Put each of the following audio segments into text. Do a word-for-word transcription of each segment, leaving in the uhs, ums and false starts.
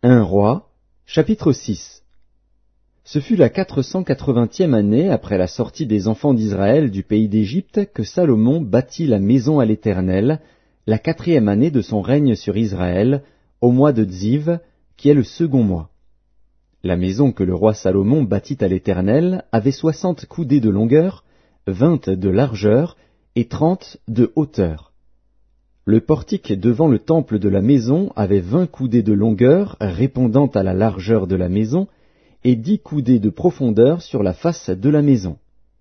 un Roi, chapitre six. Ce fut la quatre cent quatre-vingtième année après la sortie des enfants d'Israël du pays d'Égypte que Salomon bâtit la maison à l'Éternel, la quatrième année de son règne sur Israël, au mois de Dziv, qui est le second mois. La maison que le roi Salomon bâtit à l'Éternel avait soixante coudées de longueur, vingt de largeur et trente de hauteur. Le portique devant le temple de la maison avait vingt coudées de longueur répondant à la largeur de la maison, et dix coudées de profondeur sur la face de la maison.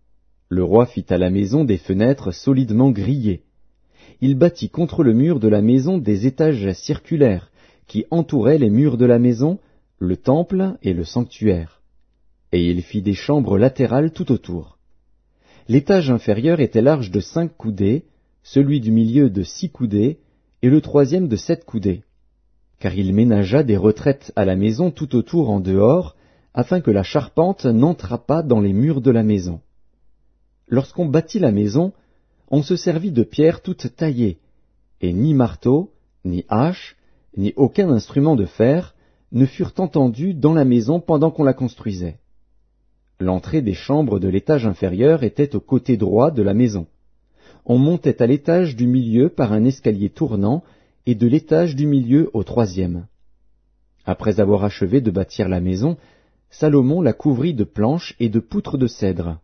Le roi fit à la maison des fenêtres solidement grillées. Il bâtit contre le mur de la maison des étages circulaires, qui entouraient les murs de la maison, le temple et le sanctuaire. Et il fit des chambres latérales tout autour. L'étage inférieur était large de cinq coudées, celui du milieu de six coudées, et le troisième de sept coudées. Car il ménagea des retraites à la maison tout autour en dehors, afin que la charpente n'entrât pas dans les murs de la maison. Lorsqu'on bâtit la maison, on se servit de pierres toutes taillées, et ni marteau, ni hache, ni aucun instrument de fer ne furent entendus dans la maison pendant qu'on la construisait. L'entrée des chambres de l'étage inférieur était au côté droit de la maison. On montait à l'étage du milieu par un escalier tournant, et de l'étage du milieu au troisième. Après avoir achevé de bâtir la maison, Salomon la couvrit de planches et de poutres de cèdre.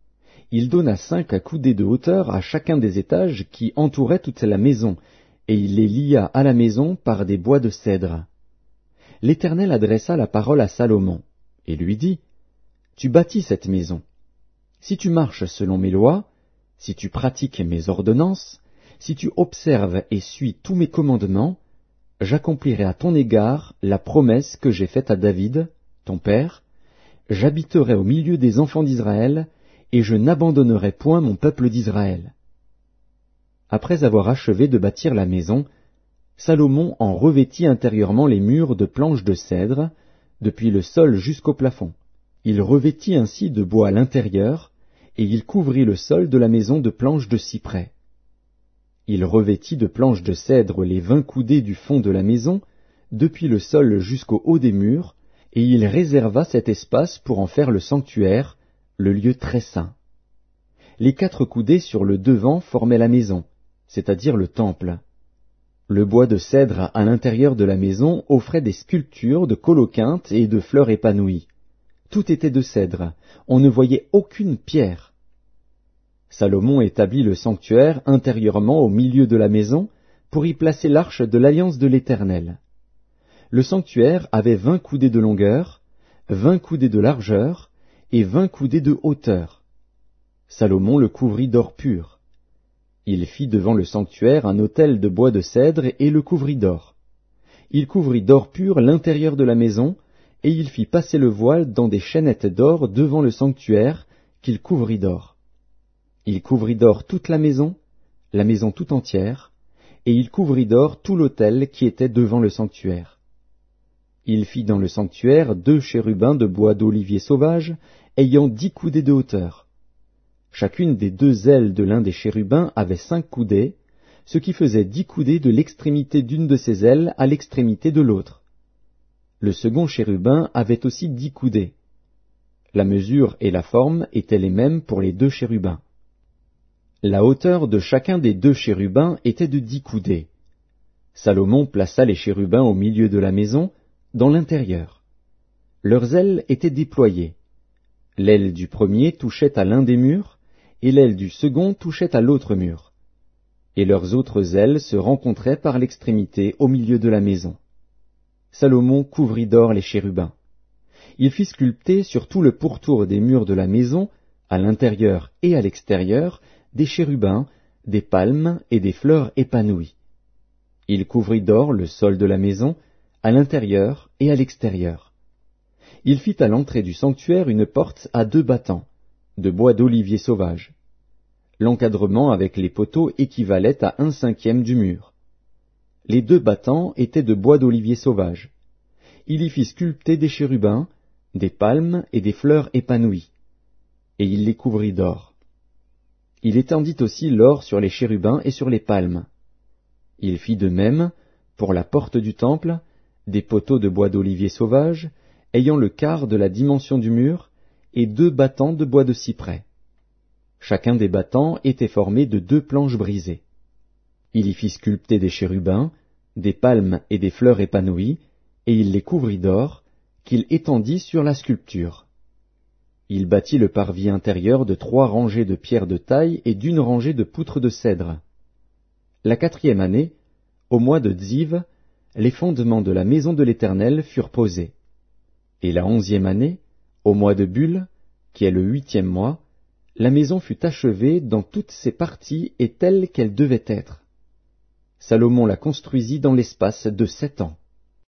Il donna cinq coudées de hauteur à chacun des étages qui entouraient toute la maison, et il les lia à la maison par des bois de cèdre. L'Éternel adressa la parole à Salomon, et lui dit, « Tu bâtis cette maison. Si tu marches selon mes lois, si tu pratiques mes ordonnances, si tu observes et suis tous mes commandements, j'accomplirai à ton égard la promesse que j'ai faite à David, ton père, j'habiterai au milieu des enfants d'Israël, et je n'abandonnerai point mon peuple d'Israël. » Après avoir achevé de bâtir la maison, Salomon en revêtit intérieurement les murs de planches de cèdre, depuis le sol jusqu'au plafond. Il revêtit ainsi de bois l'intérieur, et il couvrit le sol de la maison de planches de cyprès. Il revêtit de planches de cèdre les vingt coudées du fond de la maison, depuis le sol jusqu'au haut des murs, et il réserva cet espace pour en faire le sanctuaire, le lieu très saint. Les quatre coudées sur le devant formaient la maison, c'est-à-dire le temple. Le bois de cèdre à l'intérieur de la maison offrait des sculptures de coloquintes et de fleurs épanouies. Tout était de cèdre, on ne voyait aucune pierre. Salomon établit le sanctuaire intérieurement au milieu de la maison, pour y placer l'arche de l'alliance de l'Éternel. Le sanctuaire avait vingt coudées de longueur, vingt coudées de largeur, et vingt coudées de hauteur. Salomon le couvrit d'or pur. Il fit devant le sanctuaire un autel de bois de cèdre et le couvrit d'or. Il couvrit d'or pur l'intérieur de la maison, et il fit passer le voile dans des chaînettes d'or devant le sanctuaire, qu'il couvrit d'or. Il couvrit d'or toute la maison, la maison tout entière, et il couvrit d'or tout l'autel qui était devant le sanctuaire. Il fit dans le sanctuaire deux chérubins de bois d'olivier sauvage, ayant dix coudées de hauteur. Chacune des deux ailes de l'un des chérubins avait cinq coudées, ce qui faisait dix coudées de l'extrémité d'une de ses ailes à l'extrémité de l'autre. Le second chérubin avait aussi dix coudées. La mesure et la forme étaient les mêmes pour les deux chérubins. La hauteur de chacun des deux chérubins était de dix coudées. Salomon plaça les chérubins au milieu de la maison, dans l'intérieur. Leurs ailes étaient déployées. L'aile du premier touchait à l'un des murs, et l'aile du second touchait à l'autre mur. Et leurs autres ailes se rencontraient par l'extrémité au milieu de la maison. Salomon couvrit d'or les chérubins. Il fit sculpter sur tout le pourtour des murs de la maison, à l'intérieur et à l'extérieur, des chérubins, des palmes et des fleurs épanouies. Il couvrit d'or le sol de la maison, à l'intérieur et à l'extérieur. Il fit à l'entrée du sanctuaire une porte à deux battants, de bois d'olivier sauvage. L'encadrement avec les poteaux équivalait à un cinquième du mur. Les deux battants étaient de bois d'olivier sauvage. Il y fit sculpter des chérubins, des palmes et des fleurs épanouies, et il les couvrit d'or. Il étendit aussi l'or sur les chérubins et sur les palmes. Il fit de même, pour la porte du temple, des poteaux de bois d'olivier sauvage, ayant le quart de la dimension du mur, et deux battants de bois de cyprès. Chacun des battants était formé de deux planches brisées. Il y fit sculpter des chérubins, des palmes et des fleurs épanouies, et il les couvrit d'or, qu'il étendit sur la sculpture. Il bâtit le parvis intérieur de trois rangées de pierres de taille et d'une rangée de poutres de cèdre. La quatrième année, au mois de Dziv, les fondements de la maison de l'Éternel furent posés. Et la onzième année, au mois de Bul, qui est le huitième mois, la maison fut achevée dans toutes ses parties et telle qu'elle devait être. Salomon la construisit dans l'espace de sept ans.